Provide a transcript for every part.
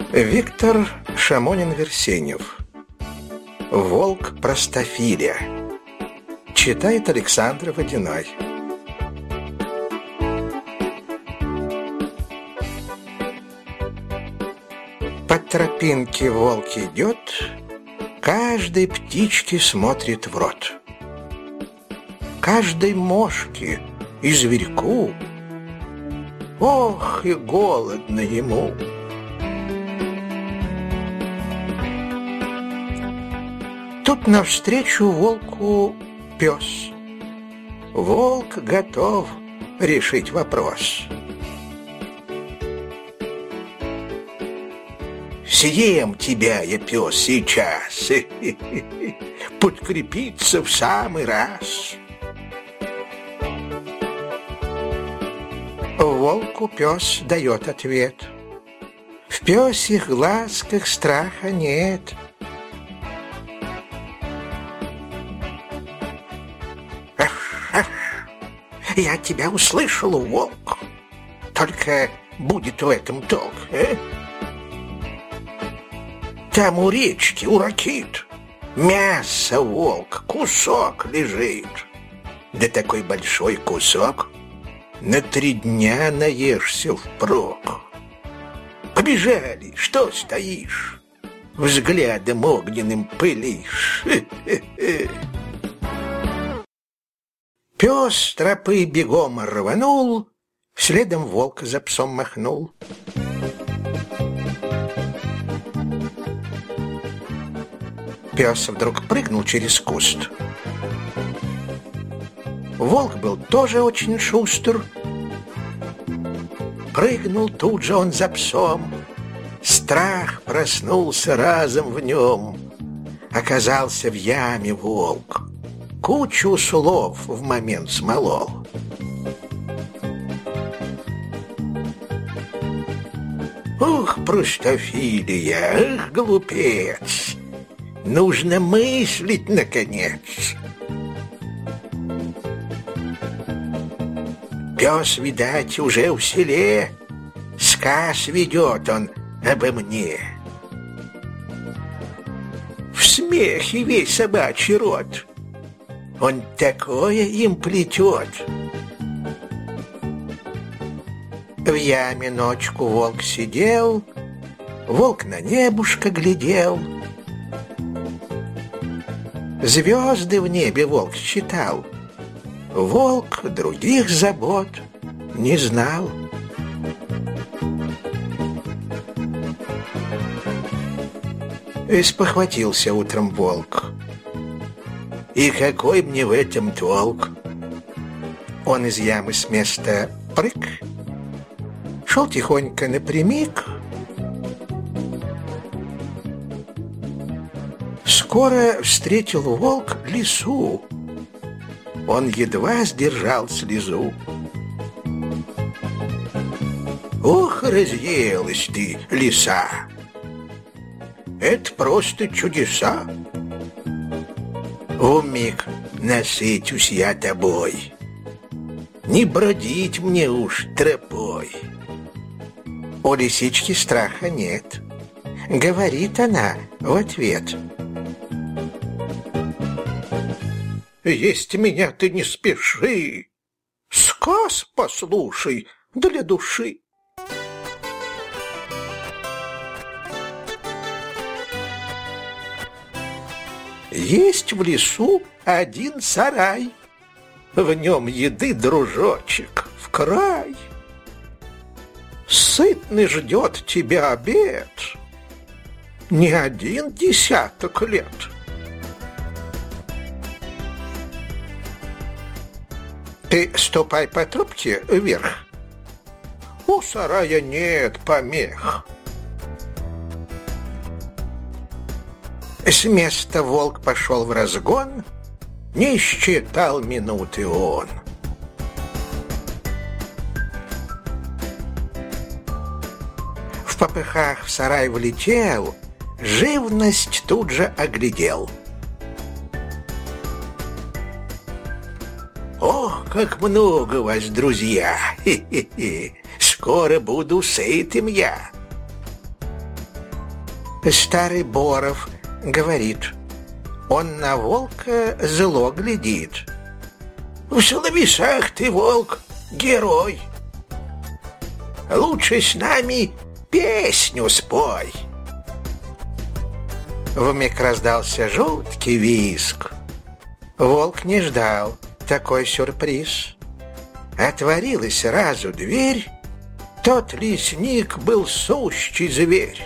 Виктор Шамонин-Версенев. «Волк Простофиля». Читает Александр Водяной. По тропинке волк идет, каждой птичке смотрит в рот. Каждой мошке и зверьку, ох, и голодно ему. Тут навстречу волку пес. Волк готов решить вопрос. Съем тебя я, пес, сейчас, подкрепиться в самый раз. Волку пес дает ответ. В пёсих глазках страха нет. Я тебя услышал, волк. Только будет в этом толк, а? Там у речки, у ракит, мясо, волк, кусок лежит. Да такой большой кусок, на 3 дня наешься впрок. Побежали, что стоишь, взглядом огненным пылишь. Пес с тропы бегом рванул, следом волк за псом махнул. Пес вдруг прыгнул через куст. Волк был тоже очень шустр. Прыгнул тут же он за псом. Страх проснулся разом в нем. Оказался в яме волк. Кучу слов в момент смолол. Ух, Простофилия, ах, глупец! Нужно мыслить, наконец. Пес, видать, уже в селе. Сказ ведет он обо мне. В смехе весь собачий род. Он такое им плетет. В яме ночку волк сидел, волк на небушко глядел. Звезды в небе волк считал. Волк других забот не знал. Спохватился утром волк. И какой мне в этом толк? Он из ямы с места прыг, шел тихонько напрямик. Скоро встретил волк лису. Он едва сдержал слезу. Ох, разъелась ты, лиса! Это просто чудеса! Вмиг насытюсь я тобой, не бродить мне уж тропой. У лисички страха нет, говорит она в ответ. Есть меня ты не спеши, сказ послушай для души. Есть в лесу один сарай, в нем еды, дружочек, в край. Сытный ждет тебя обед не 1 десяток лет. Ты ступай по трубке вверх, у сарая нет помех. С места волк пошел в разгон, не считал минуты он. В попыхах в сарай влетел, живность тут же оглядел. Ох, как много вас, друзья! Хе-хе-хе. Скоро буду сытым я. Старый Боров говорит, он на волка зло глядит. В словесах ты, волк, герой. Лучше с нами песню спой. Вмиг раздался жуткий визг. Волк не ждал такой сюрприз. Отворилась сразу дверь. Тот лесник был сущий зверь.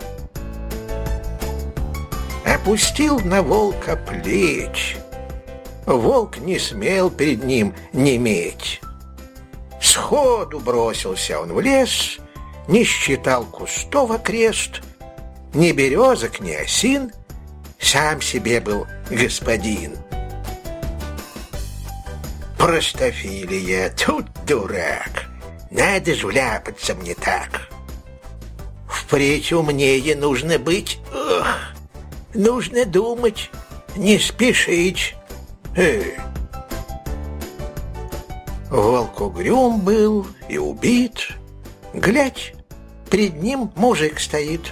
Опустил на волка плеч. Волк не смел перед ним неметь. Сходу бросился он в лес, не считал кустов окрест, ни березок, ни осин, сам себе был господин. Простофилия, тут дурак, надо ж вляпаться мне так. Впредь умнее нужно быть, нужно думать, не спешить. Волк угрюм был и убит. Глядь, пред ним мужик стоит.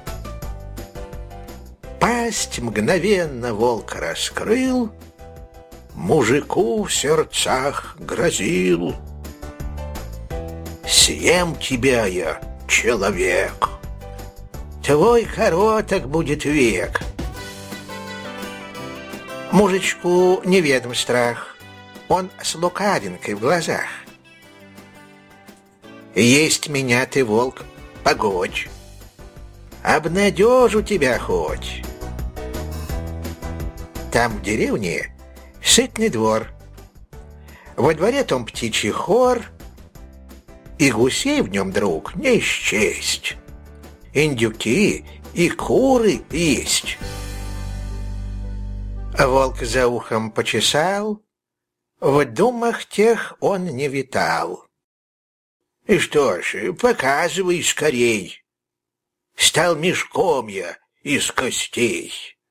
Пасть мгновенно волк раскрыл, мужику в сердцах грозил. Съем тебя я, человек, твой короток будет век. Мужичку неведом страх, он с лукавинкой в глазах. Есть меня ты, волк, погодь, обнадежу тебя хоть. Там в деревне сытный двор, во дворе том птичий хор, и гусей в нем, друг, не счесть, индюки и куры есть. Волк за ухом почесал, в думах тех он не витал. И что ж, показывай скорей, стал мешком я из костей.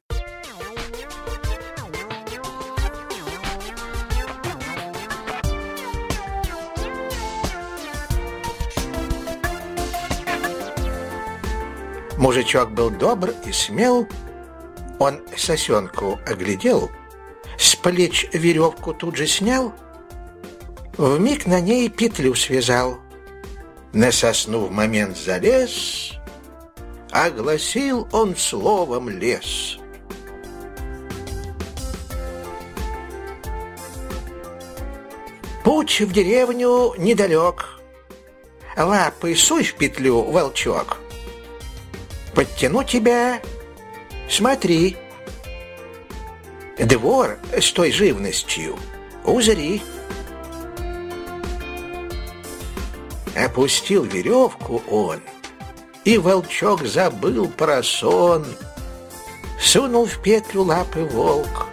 Мужичок был добр и смел, он сосенку оглядел, с плеч веревку тут же снял, вмиг на ней петлю связал, на сосну в момент залез, огласил он словом лес. Путь в деревню недалек, лапы суй в петлю, волчок, подтяну тебя, смотри, двор с той живностью узри. Опустил веревку он, и волчок забыл про сон. Сунул в петлю лапы волк.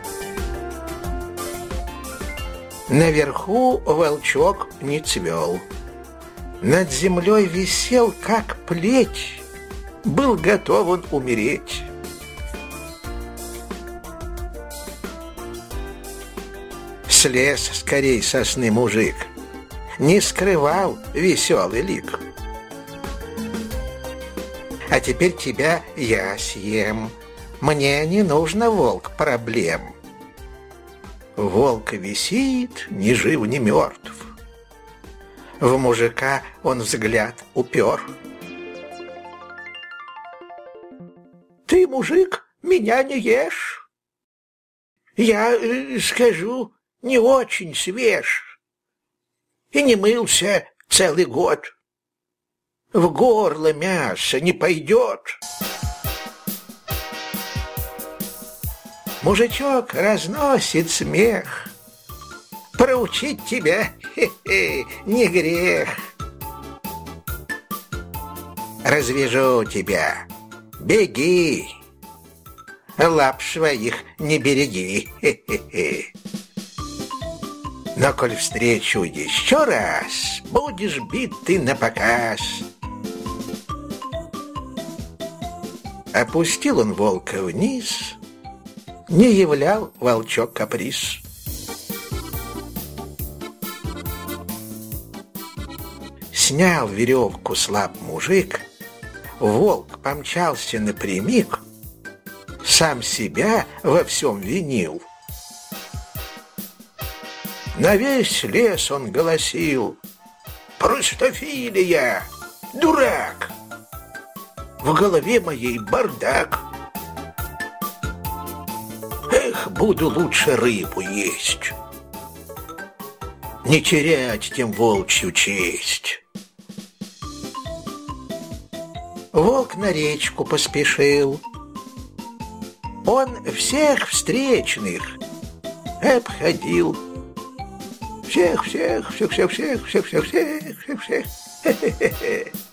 Наверху волчок не цвел, над землей висел, как плеть, был готов он умереть. Слез скорей сосны мужик, не скрывал веселый лик. А теперь тебя я съем, мне не нужно, волк, проблем. Волк висит, ни жив, ни мертв. В мужика он взгляд упер. Ты, мужик, меня не ешь. Я, скажу, не очень свеж. И не мылся целый год. В горло мясо не пойдет. Мужичок разносит смех. Проучить тебя, не грех. Развяжу тебя, беги, лап своих не береги. Но коль встречу еще раз, будешь бит ты напоказ. Опустил он волка вниз, не являл волчок каприз. Снял веревку с лап мужик, Волк помчался напрямик, сам себя во всем винил. На весь лес он голосил: «Простофилия! Дурак! В голове моей бардак! Эх, буду лучше рыбу есть, не терять тем волчью честь». Волк на речку поспешил. Он всех встречных обходил. Всех, всех, всех, всех, всех, всех, всех, всех, всех, всех.